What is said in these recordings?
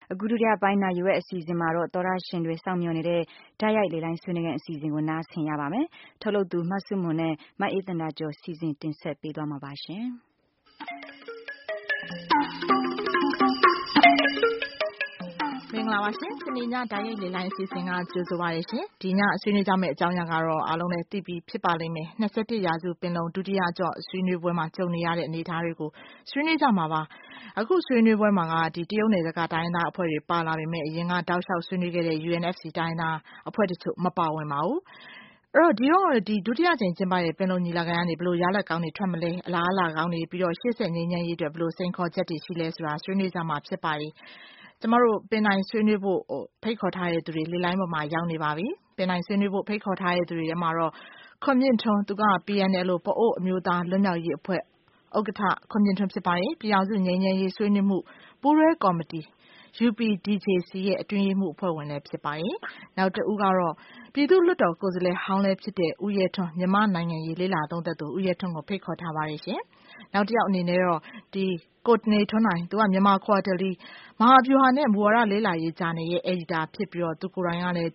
အခုဒုတိယပိုင်းနာရီဝက်အစီအစဉ်မှာတော့သောတရှင်တွေစောင့်မျှော်နေတဲ့တိုက်ရိုက်လေလိုင်းဆွေးနွေးခန်းအစီအစဉ်ကိုနားဆင်ရပါမယ်။ထုတ်လုပ်သူမဆုမွန်နဲ့မအေးသန္တာကျော်စီစဉ်တင်ဆက်ပေးသွားမှာပါရှင်။မင်္ဂလာပါရှင်။စနေညဓာတ်ရိုက်လေလိုင်းအစီအစဉ်ကကြိုဆိုပါရရှင်။ဒီညဆွေးနွေးကြမယ့်အကြောင်းအရာကတော့အားလုံးလည်းသိပြီးဖြစ်ပါလိမ့်မယ်။21ရာစုပင်လုံဒုတိယအကြော့ဆွေးနွေးပွဲမှာကြုံနေရတဲ့အနေအထားတွေကိုဆွေးနွေးကြမှာပါ။အခုဆွေးနွေးပွဲမှာကတရုတ်နယ်စပ်ကတိုင်းရင်းသားအဖွဲ့တွေပါလာပေမဲ့အရင်ကတောက်လျှောက်ဆွေးနွေးခဲ့တဲ့ UNFC တိုင်းရင်းသားအဖွဲ့တချို့မပါဝင်ပါဘူး။အဲ့တော့ဒီဒုတိယကြိမ်ကျင်းပတဲ့ပင်လုံညီလာခံကနေဘယ်လိုရလဒ်ကောင်းတွေထွက်မလဲအလားအလာကောင်းတွေပြီးတော့ရှေ့ဆက်ငြိမ်းချမ်းရေးအတွက်ဘယ်လိုစိန်ခေါ်ချက်တွေရှိလဲဆိုတာဆွေးနွေးကြမှာဖြစ်ပါတယ်။ကျမတို့ပင်တိုင်ဆွေးနွေးဖို့ဖိတ်ခေါ်ထားတဲ့သူတွေလေလိုင်းပေါ်မှာရောက်နေပါပြီ။ပင်တိုင်ဆွေးနွေးဖို့ဖိတ်ခေါ်ထားတဲ့သူတွေထဲမှာတော့ခွန်မြင့်ထွန်းသူက PNL ပအို့အမျိုးသားလွတ်မြောက်ရေးအဖွဲ့ဥက္ကဋ္ဌခွန်မြင့်ထွန်းဖြစ်ပါတယ်။ပြည်ထောင်စုငြိမ်းချမ်းရေးဆွေးနွေးမှုပူးတွဲကော်မတီ UPDJC ရဲ့အတွင်းရေးမှူးအဖွဲ့ဝင်လည်းဖြစ်ပါတယ်။နောက်တစ်ဦးကတော့ပြည်သူ့လွှတ်တော်ကိုယ်စားလှယ်ဟောင်းလည်းဖြစ်တဲ့ဦးရဲထွန်းမြန်မာနိုင်ငံရေးလေ့လာသုံးသပ်သူဦးရဲထွန်းကိုဖိတ်ခေါ်ထားပါတယ်ရှင်။နောက်တစ်ယောက်အနေနဲ့တော့ကိုနေထွန်းနိုင်သူကမြန်မာခွာတယ်လီမဟာဗျူဟာနဲ့မူဝါဒလေ့လာရေးဂျာနယ်ရဲ့အယ်ဒီတာဖြစ်ပြီးတော့သူကိုယ်တိုင်ကလည်း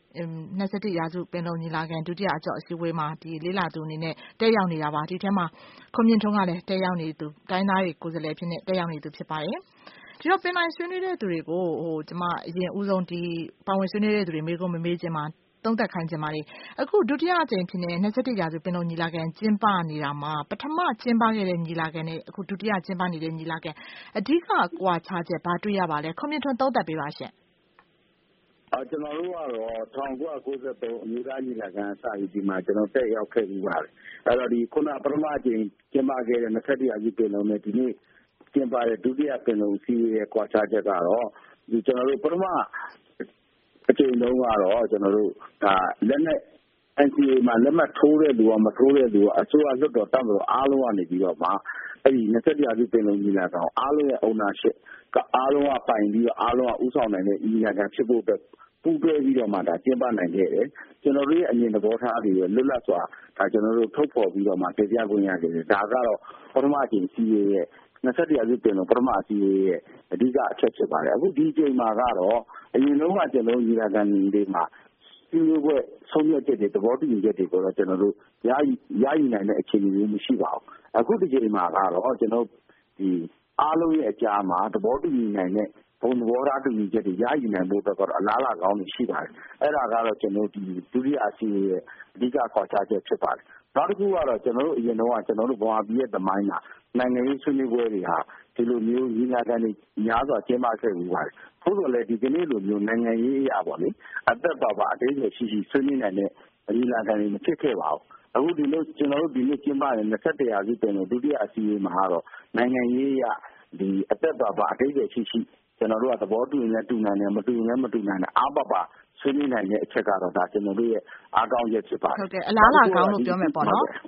21ရာစုပင်လုံညီလာခံဒုတိယအကြော့အစည်းအဝေးမှာလေ့လာသူအနေနဲ့တက်ရောက်နေတာပါဒီထဲမှာခွန်မြင့်ထွန်းကလည်းတက်ရောက်နေသူတိုင်းသားတွေကိုယ်စားလှယ်ဖြစ်နေတက်ရောက်နေသူဖြစ်ပါတယ်ဒီတော့ပင်တိုင်ဆွေးနွေးတဲ့သူတွေကိုကျမအရင်ဦးဆုံးပါဝင်ဆွေးနွေးတဲ့သူတွေမေးခွန်းမမေးခြင်းမှာသုံးသပ်ခိုင်းခြင်းပါလေအခုဒုတိယအကြိမ်ဖြစ်နေ21ရာစုပင်လုံညီလာခံကျင်းပနေတာမှာပထမကျင်းပခဲ့တဲ့ညီလာခံနဲ့အခုဒုတိယကျင်းပနေတဲ့ညီလာခံအဓိကကွာခြားချက်ဘာတွေ့ရပါလဲခွန်မြင့်ထွန်းသုံးသပ်ပေးပါရှင့်ကျွန်တော်တို့ကတော့1993အမျိုးသားညီလာခံစပြီးဒီမှာကျွန်တော်တက်ရောက်ခဲ့ပြီးပါတယ်အဲ့တော့ဒီခုနပထမအကြိမ်ကျင်းပခဲ့တဲ့21ရာစုပင်လုံနဲ့ဒီနေ့ကျင်းပတဲ့ဒုတိယပင်လုံစီးရဲ့ကွာခြားချက်ကတော့ဒီကျွန်တော်တို့ပထမအကြိမ်လုံးကတော့ကျွန်တော်တို့ဒါလက်နဲ့ NCA မှာလက်မှတ်ထိုးတဲ့လူကမထိုးတဲ့လူကအစိုးရလွှတ်တော်တပ်မတော်အားလုံးကနေပြီးတော့မှအဲ့ဒီ21ရာစုပင်လုံညီလာခံအားလုံးရဲ့ ownership ကအားလုံးကပိုင်ပြီးတော့အားလုံးကဥဆောင်နိုင်တဲ့ညီလာခံဖြစ်ဖို့အတွက်ပူးတွဲပြီးတော့မှဒါကျင်းပနိုင်ခဲ့တယ်ကျွန်တော်တို့ရဲ့အမြင်သဘောထားတွေလွတ်လပ်စွာဒါကျွန်တော်တို့ထုတ်ဖော်ပြီးတော့မှပြပြခွင့်ရခဲ့တယ်ဒါကတော့ပထမအကြိမ်စီးရဲ့21ရာစုပင်လုံပထမအစီအရဲ့အဓိကအချက်ဖြစ်ပါတယ်အခုဒီအချိန်မှာကတော့အရင်ဆုံးကကျွန်တော်ညီလာခံတွေမှာဒီလိုပဲဆုံးဖြတ်ချက်တွေသဘောတူညီချက်တွေကိုတော့ကျွန်တော်တို့ရယူနိုင်တဲ့အခြေအနေမျိုးမရှိပါဘူးအခုဒီချိန်မှာကတော့ကျွန်တော်ဒီအားလုံးရဲ့အကြားမှာသဘောတူညီနိုင်တဲ့ဘုံသဘောထားတူညီချက်တွေရယူနိုင်ဖို့အတွက်ကတော့အလားအလာကောင်းတွေရှိပါတယ်အဲ့ဒါကတော့ကျွန်တော်ဒီဒုတိယအစီအရဲ့အဓိကခွာခြားချက်ဖြစ်ပါတယ်နောက်တစ်ခုကတော့ကျွန်တော်တို့အရင်တော့ကျွန်တော်တို့ဗမာပြည်ရဲ့သမိုင်းမှာနိုင်ငံရေးဆွေးနွေးပွဲတွေဟာဒီလိုမျိုးညီလာခံတွေများစွာကျင်းပခဲ့ပြီးပါတယ်။ထို့တော်လည်းဒီကနေ့လိုမျိုးနိုင်ငံရေးအရာပေါ့လေအသက်ပါပါအသေးစိတ်ရှိရှိဆွေးနွေးနိုင်တဲ့ညီလာခံတွေမဖြစ်ခဲ့ပါဘူး။အခုဒီလိုကျွန်တော်တို့ဒီနေ့ကျင်းပတဲ့21ရာစုပင်လုံဒုတိယအစည်းအဝေးမှာတော့နိုင်ငံရေးအရာဒီအသက်ပါပါအသေးစိတ်ရှိရှိကျွန်တော်တို့ကသဘောတူရင်လည်းတူနိုင်တယ်မတူရင်လည်းမတူနိုင်တဲ့အားပါပါဆွေးနွေးနိုင်တဲ့အချက်ကတော့ဒါကျွန်တော်တို့ရဲ့အားကောင်းချက်ဖြစ်ပါတယ်။ဟုတ်ကဲ့အလားအလာကောင်းလို့ပြောမယ်ပေါ့နော်။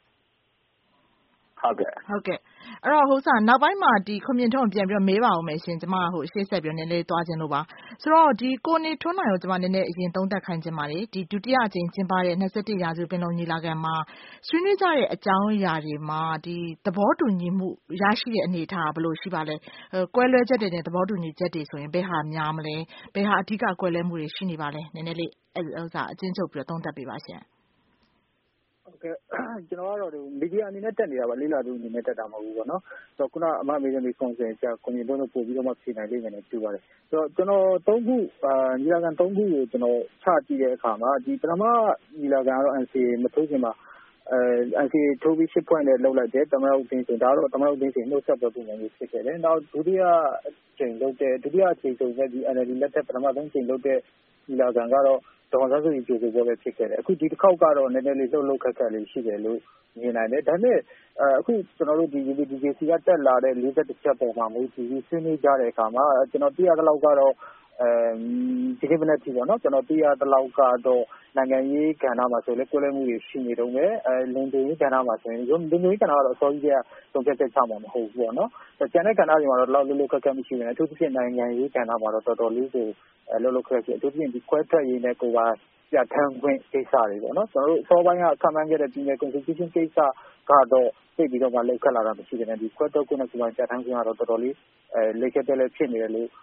ဟုတ်ကဲ့အဲ့တော့နောက်ပိုင်းမှာဒီခွန်မြင့်ထွန်းပြန်ပြီးတော့မေးပါဦးမယ်ရှင်ကျမရှေ့ဆက်ပြီးနည်းနည်းသွားခြင်းလို့ပါဆိုတော့ဒီကိုနေထွန်းနိုင်ကိုကျမနည်းနည်းအရင်သုံးသပ်ခိုင်းခြင်းပါလေဒီဒုတိယအကြိမ်ကျင်းပတဲ့21ရာစုပင်လုံညီလာခံမှာဆွေးနွေးကြတဲ့အကြောင်းအရာတွေမှာဒီသဘောတူညီမှုရရှိတဲ့အနေအထားဘယ်လိုရှိပါလဲကွဲလွဲချက်တွေနဲ့သဘောတူညီချက်တွေဆိုရင်ဘယ်ဟာများမလဲဘယ်ဟာအဓိကကွဲလွဲမှုတွေရှိနေပါလဲနည်းနည်းလေးအကျဉ်းချုပ်ပြီးတော့သုံးသပ်ပေးပါရှင်ဟုတ်ကဲ့ကျွန်တော်ကတော့မီဒီယာအနေနဲ့တက်နေတာပါလေ့လာသူအနေနဲ့တက်တာမဟုတ်ဘူးပေါ့နော်ဆိုတော့ခုနအမမေးတဲ့ဒီကွန်ဆယ်ချက်ကွန်မြင့်တော့ပို့ပြီးတော့မှဖြေနိုင်လိမ့်မယ်နဲ့ပြောပါတယ်ဆိုတော့ကျွန်တော်3ခုညီလာခံ3ခုကိုကျွန်တော်ချကြည့်တဲ့အခါမှာဒီပထမညီလာခံကတော့ NCA မထိုးခင်မှာNCA ထိုးပြီး10 point နဲ့လောက်လိုက်တယ်သမရဥသိန်းဆိုဒါတော့သမရဥသိန်းဆိုနှုတ်ဆက်ပြောပုံမျိုးဖြစ်ခဲ့တယ်နောက်ဒုတိယအချိန်လုပ်တဲ့ဒုတိယအချိန်ဆိုတဲ့ဒီ NLD လက်ထက်ပထမဆုံးချိန်လုပ်တဲ့ညီလာခံကတော့ဒေါ်ဆန်းစုကြည်ကြိုဆိုပွဲပဲဖြစ်ခဲ့တယ်အခုဒီတစ်ခေါက်ကတော့နည်းနည်းလေးလှုပ်ခက်ခက်လေးရှိတယ်လို့မြင်နိုင်တယ်ဒါပေမဲ့အခုကျွန်တော်တို့ဒီ UPDJC ကတက်လာတဲ့41ချက်ပေါ်မှာမူတည်ပြီးဆွေးနွေးကြတဲ့အခါမှာကျွန်တော်သိရတဲ့လောက်ကတော့ဒီကိစ္စနဲ့ဒီပေါ့နော်ကျွန်တော်သိရတဲ့လောက်ကတော့နိုင်ငံရေးကဏ္ဍမှာဆိုလည်းကိုယ်လည်းမှုတွေရှိနေတော့မယ်လုံခြုံရေးကဏ္ဍမှာဆိုရင်လုံခြုံရေးကဏ္ဍကတော့အစောကြီးကသုံးဖြတ်ချက်ချမှာမဟုတ်ဘူးပေါ့နော်ကျန်တဲ့ကဏ္ဍတွေမှာတော့လောက်လှုပ်ခက်ခက်မရှိဘူးအထူးသဖြင့်နိုင်ငံရေးကဏ္ဍမှာတော့တော်တော်လေးကိုလှုပ်ခက်ခက်အထူးသဖြင့်ဒီခွဲထွက်ရေးနဲ့ကိုပါပြဋ္ဌာန်းခွင့်ကိစ္စတွေပေါ့နော်ကျွန်တော်တို့အစောပိုင်းကခန့်မှန်းခဲ့တဲ့ပြည်နယ် constitution ကိစ္စကတော့သိပြီးတော့မှလောက်ခက်လာတာမရှိတဲ့ဒီခွဲထွက်ခွင့်နဲ့ကိုပါပြဋ္ဌာန်းခွင့်ကတော့တော်တော်လေးလက်ခက်တဲ့လည်းဖြစ်နေတယ်လို့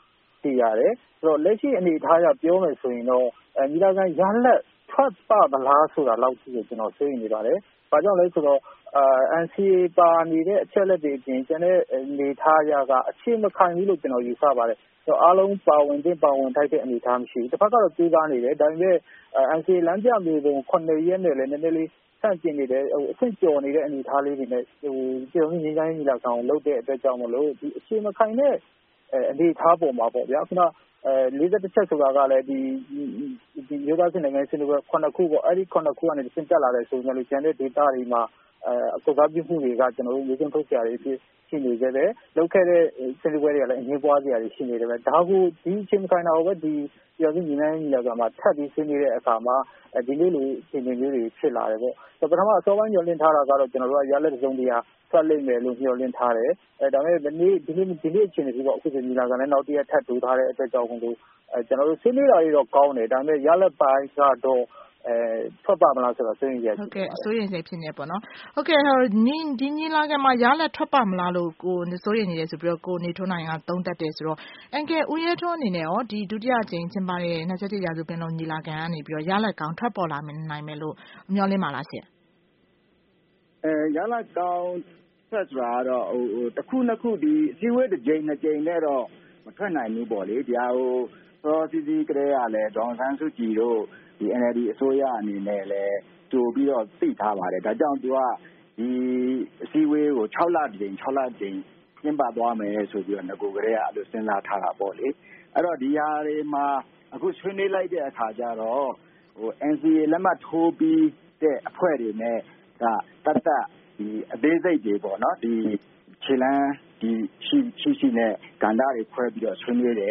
သိရတယ်ဆိုတော့လက်ရှိအနေအထားအရပြောမယ်ဆိုရင်တော့ညီလာခံရလဒ်ထွက်ပါမလားဆိုတာလောက်ရှိတယ်ကျွန်တော်စိုးရိမ်နေပါတယ်။ဘာကြောင့်လဲဆိုတော့NCA ပါနေတဲ့အချက်လက်တွေအပြင်ကျန်တဲ့အနေအထားအရကအခြေမခိုင်ဘူးလို့ကျွန်တော်ယူဆပါတယ်။အားလုံးပါဝင်ထိုက်တဲ့အနေအထားမရှိဘူး။တစ်ဖက်ကတော့ကြိုးစားနေတယ်ဒါပေမဲ့NCA လမ်းပြမြေပုံ9ရက်နဲ့လည်းနည်းနည်းလေးဆန့်ကျင်နေတယ်အဆင့်ကျော်နေတဲ့အနေအထားလေးတွေနဲ့ပြည်သူ့ငြိမ်းချမ်းရေးညီလာခံကိုလုပ်တဲ့အတွက်ကြောင့်မလို့ဒီအခြေမခိုင်တဲ့အနေအထားပေါ်မှာပေါ့ဗျာခုန41ချက်ဆိုတာကလည်းဒီမျိုးသားစစ်နိုင်ငံရေးဆွေးနွေးပွဲ9ခုပေါ့အဲ့ဒီ9ခုကနေသင်တက်လာတယ်ဆိုရင်လည်းကျန်တဲ့ data တွေမှာအကောက်ပြုမှုတွေကကျွန်တော်တို့မျိုးစုံထုတ်ကြရဖြစ်ရှိနေကြတယ်လောက်ခဲ့တဲ့ဆွေးနွေးပွဲတွေကလည်းအငင်းပွားစရာတွေရှိနေတယ်ပဲဒါကိုဒီအချိန်ခိုင်တာကိုပဲဒီပြည်သူ့ညီနိုင်ညီလာခံမှာထပ်ပြီးဆွေးနွေးတဲ့အခါမှာဒီလိုလိုအခြေအနေမျိုးတွေဖြစ်လာတယ်ပေါ့ပထမအစောပိုင်းညွှန်လင်းထားတာကတော့ကျွန်တော်တို့ကရလက်တစ်စုံတရာထွက်လိမ့်မယ်လို့ညွှန်လင်းထားတယ်ဒါပေမဲ့ဒီနေ့အခြေအနေကြီးပေါ့အခုဆိုညီလာခံနဲ့နောက်တရက်ထပ်တိုးထားတဲ့အတွက်ကြောင့်ကျွန်တော်တို့ဆွေးနွေးတာတွေတော့ကောင်းတယ်ဒါပေမဲ့ရလက်ပိုင်းကတော့ထွက်ပါမလားဆိုတော့စိုးရိမ်ရဟုတ်ကဲ့စိုးရိမ်စိတ်ဖြစ်နေပေါ့နော်ဟုတ်ကဲ့ဒီညီလာခံမှာရလက်ထွက်ပါမလားလို့ကိုစိုးရိမ်နေတယ်ဆိုပြီးတော့ကိုနေထွန်းနိုင်ကသုံးသပ်တယ်ဆိုတော့အန်ကယ်ဦးရဲထွန်းအနေနဲ့ရောဒီဒုတိယအကြိမ်ကျင်းပတဲ့27ရာစုပင်လုံညီလာခံကနေပြီးတော့ရလက်ကောင်းထွက်ပေါ်လာနိုင်မယ်လို့မျှော်လင့်ပါလားရှင်ရလက်ကောင်းဆက်ဆိုတာတော့တစ်ခုနှစ်ခုဒီအစည်းအဝေးတစ်ကြိမ်နှစ်ကြိမ်နဲ့တော့မထွက်နိုင်ဘူးပေါ့လေဒီဟာကိုစောစီစီကလေးကလည်းဒေါန်ဆန်းစုကြည်တို့ဒီ NLD အစိုးရအနေနဲ့လည်းကြိုပြီးတော့သိထားပါတယ်ဒါကြောင့်သူကဒီအစည်းအဝေးကို6လကြိမ်ကျင်းပသွားမယ်ဆိုပြီးတော့ငကိုကလေးကအဲ့လိုစဉ်းစားထားတာပေါ့လေအဲ့တော့ဒီဟာတွေမှာအခုဆွေးနွေးလိုက်တဲ့အခါကျတော့NCA လက်မှတ်ထိုးပြီးတဲ့အဖွဲ့တွေနဲ့ကတတ်ဒီအသေးစိတ်တွေပေါ့နော်ဒီခြေလမ်းဒီရှိနဲ့ကဏ္ဍတွေခွဲပြီးတော့ဆွေးနွေးတယ်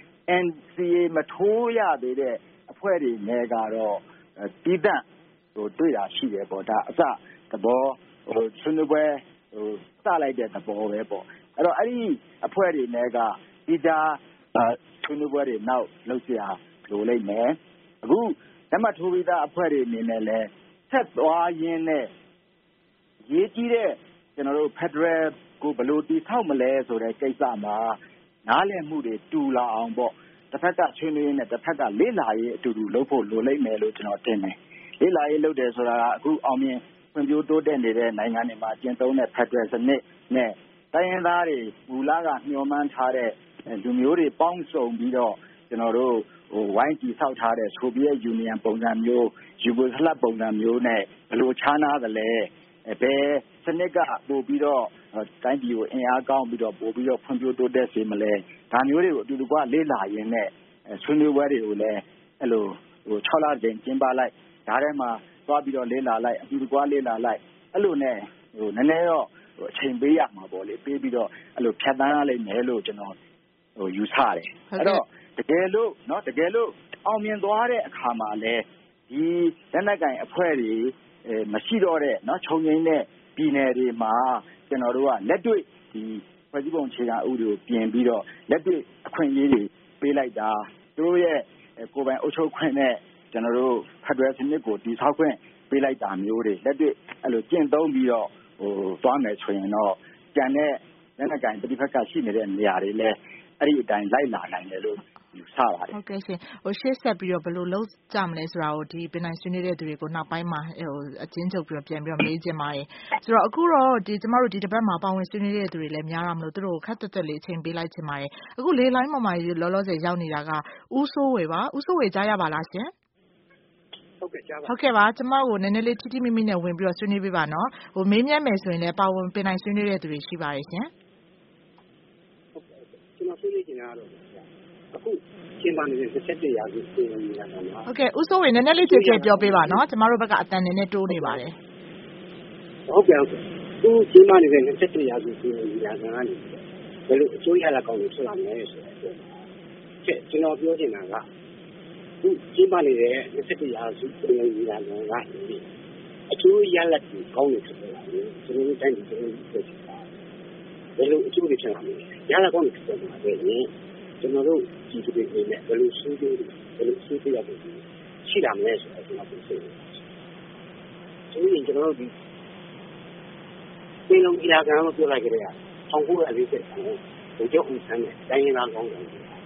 NCA မထိုးရသေးတဲ့အဖွဲ့တွေနဲ့ကတော့တီးတန့်တွေ့တာရှိတယ်ပေါ့ဒါအစသဘောဆွေးနွေးပွဲစလိုက်တဲ့သဘောပဲပေါ့အဲ့တော့အဲ့ဒီအဖွဲ့တွေနဲ့ကဒီတာဆွေးနွေးပွဲတွေနောက်လုပ်เสียလိုလိမ့်မယ်အခုလက်မှတ်ထိုးပြီးသားအဖွဲ့တွေအနေနဲ့လည်းဆက်သွားရင်းနဲ့ရေးကြီးတဲ့ကျွန်တော်တို့ Federal ကိုဘယ်လိုတည်ဆောက်မလဲဆိုတဲ့ကိစ္စမှာနားလည်မှုတွေတူလာအောင်ပေါ့တစ်ဖက်ကဆွေးနွေးနဲ့တစ်ဖက်ကလေ့လာရေးအတူတူလုပ်ဖို့လိုလိမ့်မယ်လို့ကျွန်တော်ထင်တယ်လေ့လာရေးလုပ်တယ်ဆိုတာကအခုအောင်မြင်ဖွံ့ဖြိုးတိုးတက်နေတဲ့နိုင်ငံတွေမှာကျင့်သုံးတဲ့ Federal စနစ်နဲ့တိုင်းရင်းသားတွေမူလကမျှော်မှန်းထားတဲ့လူမျိုးတွေပေါင်းစုံပြီးတော့ကျွန်တော်တို့ဝိုင်းကြည့်ဆောက်ထားတဲ့ Soviet Union ပုံစံမျိုး Yugoslav ပုံစံမျိုးနဲ့ဘယ်လိုခြားနားသလဲဘယ်စနစ်ကပို့ပြီးတော့တိုင်းပြည်ကိုအင်အားကောင်းပြီးတော့ပို့ပြီးတော့ဖွံ့ဖြိုးတိုးတက်စေမလဲဒါမျိုးတွေကိုအတူတူကလေ့လာရင်းနဲ့ဆွေးနွေးပွဲတွေကိုလည်းအဲ့လို6လကြိမ်ကျင်းပလိုက်ဒါထဲမှာသွားပြီးတော့လေ့လာလိုက်အတူတူကလေ့လာလိုက်အဲ့လိုနဲ့နည်းနည်းတော့အချိန်ပေးရမှာပေါ့လေပေးပြီးတော့အဲ့လိုဖြတ်သန်းရလိမ့်မယ်လို့ကျွန်တော်ယူဆတယ်အဲ့တော့တကယ်လို့အောင်မြင်သွားတဲ့အခါမှာလည်းဒီလက်နက်ကင်အဖွဲ့တွေမရှိတော့တဲ့ချုပ်ငိမ့်တဲ့ပြည်နယ်တွေမှာကျွန်တော်တို့ကလက်တွေ့ဒီဖွဲ့စည်းပုံအခြေခံဥပဒေကိုပြင်ပြီးတော့လက်တွေ့အခွင့်အရေးတွေပေးလိုက်တာသူတို့ရဲ့ကိုယ်ပိုင်အုပ်ချုပ်ခွင့်နဲ့ကျွန်တော်တို့ဖက်ဒရယ်စနစ်ကိုတည်ဆောက်ခွင့်ပေးလိုက်တာမျိုးတွေလက်တွေ့အဲ့လိုကျင့်သုံးပြီးတော့သွားမယ်ဆိုရင်တော့ကျန်တဲ့လက်နက်ကင်ပြည်ဖက်ကရှိနေတဲ့နေရာတွေလည်းအဲ့ဒီအတိုင်းလိုက်လာနိုင်တယ်လို့ယူဆပါတယ်ဟုတ်ကဲ့ရှင်ရှေ့ဆက်ပြီးတော့ဘယ်လိုလုပ်ကြမလဲဆိုတာကိုဒီပင်နိုင်ဆွေးနွေးတဲ့သူတွေကိုနောက်ပိုင်းမှာအချင်းချုပ်ပြီးတော့ပြန်ပြီးတော့မေးချင်ပါတယ်ဆိုတော့အခုတော့ကျမတို့ဒီတစ်ပတ်မှာပါဝင်ဆွေးနွေးတဲ့သူတွေလည်းများတာမလို့သူတို့ခက်တက်လေးအချိန်ပေးလိုက်ချင်ပါတယ်အခုလေလိုင်းပေါ်မှာလောလောဆယ်ရောက်နေတာကဦးစိုးဝေပါဦးစိုးဝေကြားရပါလားရှင်ဟုတ်ကဲ့ကြားပါဟုတ်ကဲ့ပါကျမကိုနည်းနည်းလေးထိထိမိမိနဲ့ဝင်ပြီးတော့ဆွေးနွေးပေးပါနော်မေးမြန်းမယ်ဆိုရင်လည်းပါဝင်ပင်နိုင်ဆွေးနွေးတဲ့သူတွေရှိပါတယ်ရှင်ဟုတ်ကဲ့ကျွန်တော်ဆွေးနွေးချင်တာကတော့အခုကျင်းပနေတဲ့27ရာစုပြည်နယ်ညီလာခံမှာဟုတ်ကဲ့ဦးစိုးဝေနည်းနည်းလေးကြည့်ပြောပေးပါနော်ကျမတို့ဘက်ကအတန်နည်းနည်းတိုးနေပါတယ်ဟုတ်ကဲ့သူကျင်းပနေတဲ့27ရာစုပြည်နယ်ညီလာခံကနေဘယ်လိုအကျိုးရလဒ်ကောင်းတွေဖြစ်လာမလဲဆိုတော့ကျွန်တော်ပြောချင်တာကသူကျင်းပနေတဲ့27ရာစုပြည်နယ်ညီလာခံကအကျိုးရလဒ်တွေကောင်းတွေဖြစ်လာတယ်ကျွန်တော်တို့တိုင်းပြည်ကျွန်တော်တို့ဖြစ်တာဘယ်လိုအကျိုးတွေဖြစ်လာမလဲရလဒ်ကောင်းတွေဖြစ်လာတယ်ကျွန်တော်တို့ဒီဒီတွေနဲ့ဘယ်လိုဆွေးနွေးရဖို့ရှိတာမလဲဆိုတော့ကျွန်တော်ပြောချင်တယ်ဆိုရင်ကျွန်တော်တို့ဒီပြည်လုံးပြည်လာကံလို့ပြောလိုက်ကြတယ်1940ကိုဘုကျောင်းဦးဆန်းနဲ့တိုင်းရင်းသားကောင်းတယ်